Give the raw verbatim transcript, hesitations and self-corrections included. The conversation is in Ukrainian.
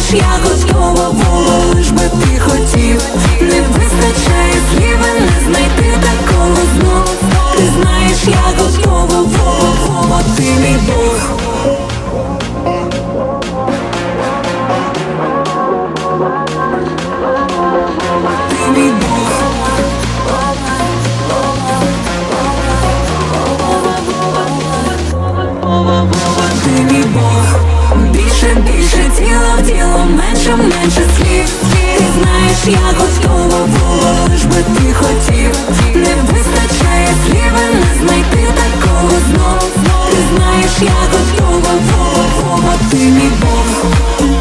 я готова була, лиш би ти хотів. Не вистачає слів, а не знайти такого знов. Ти знаєш, я готова, Вова, Вова, ти мій Бог. Ти мій Бог. Ти мій Бог. Більше, більше тіла в тіло, менше, менше слів. Ти знаєш, я готова була, лиш би ти хотів. Не вистачає слів, а не знайти такого знов. Ти знаєш, я готова, Вова, Вова, ти мій Бог.